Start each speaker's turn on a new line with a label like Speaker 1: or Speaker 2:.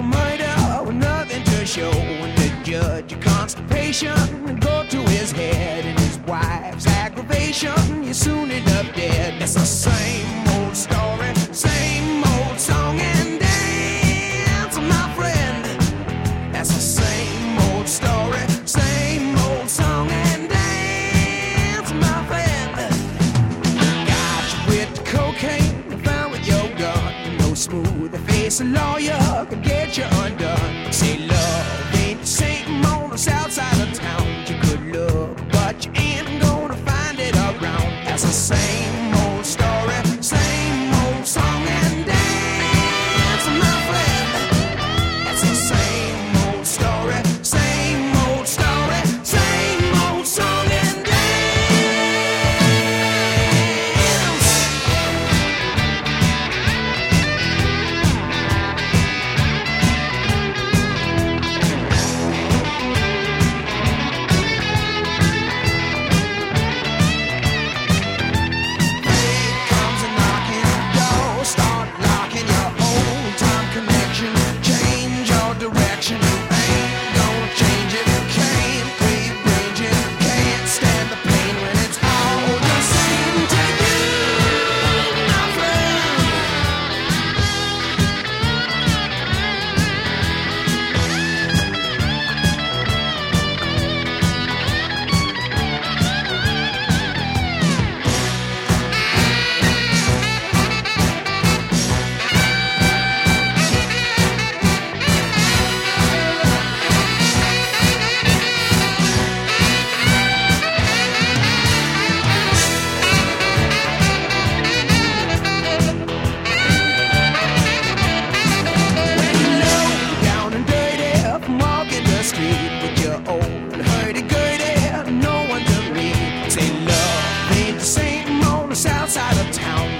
Speaker 1: for murder with nothing to show. And the judge, your constipation, go to his head, and his wife's aggravation, you soon end up dead. It's the same old story, same old song and dance, my friend. That's the same old story, same old song and dance, my friend. Got you with the cocaine, found with your gun. No smooth face a lawyer could get you undone. Say love ain't the same on the south side of town. You could look, but you ain't gonna find it around. That's the same old story, same old song and dance, my friend. That's the same old story, same old story, same old song and dance. Fate comes a knocking the door, start locking your old time connection. Change your direction, ain't gonna change it. Can't rearrange it, can't stand the pain when it's all the same to you, my friend. When you're low down and dirty from walking the street with your old hurdy-gurdy, no one to read. Say love ain't the same on the south side of town.